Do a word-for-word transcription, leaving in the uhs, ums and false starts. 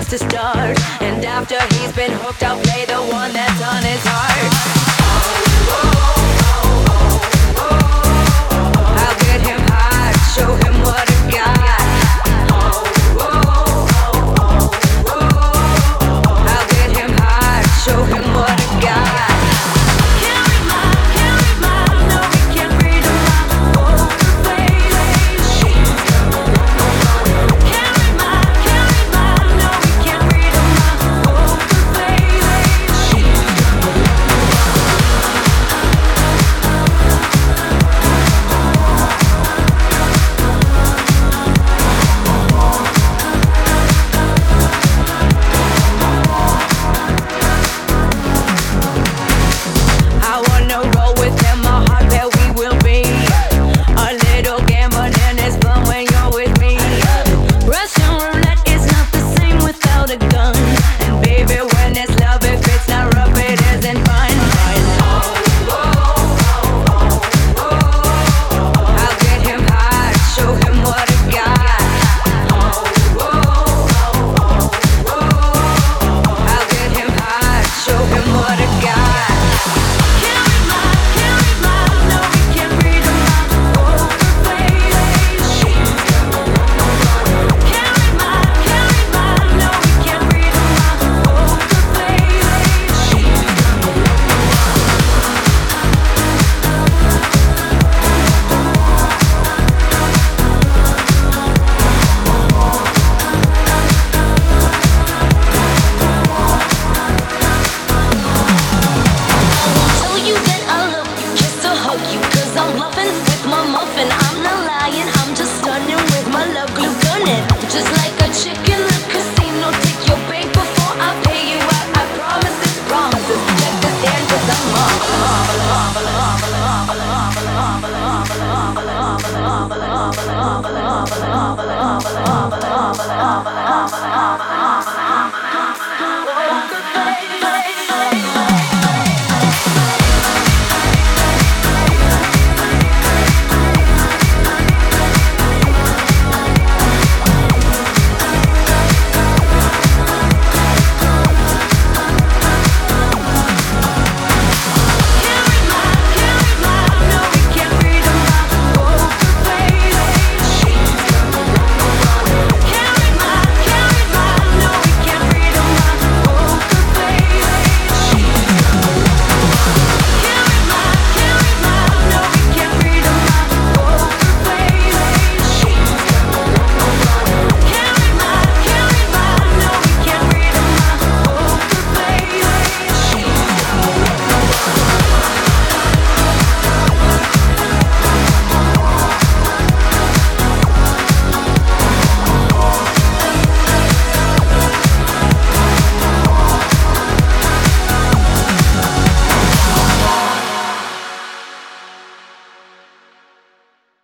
to start. And after he's been hooked, I'll play the one that's on his heart. I'll get him high, show him what I got. I'll get him high, show him what I got. Can't read my, can't read my, no, we can't read my poker face. Can't read my, can't read my, no, we can't read my poker face. I wanna roll with him, a heart where we will be. A little gambling is fun when you're with me. Russian roulette is not the same without a gun. And baby, when it's love, if it's not rough, it isn't fun. I'll get him high, show him what I got. I'll get him high, show him what I got. Can't read my, can't read my, no, we can't read my poker face. Can't read my, can't read my, no, we can't read my poker face. Tell you that I love you, kiss or hug you, cause I'm bluffing with my muffin. I'm not lying, I'm just stunning with my love glue gunning. Just like a chick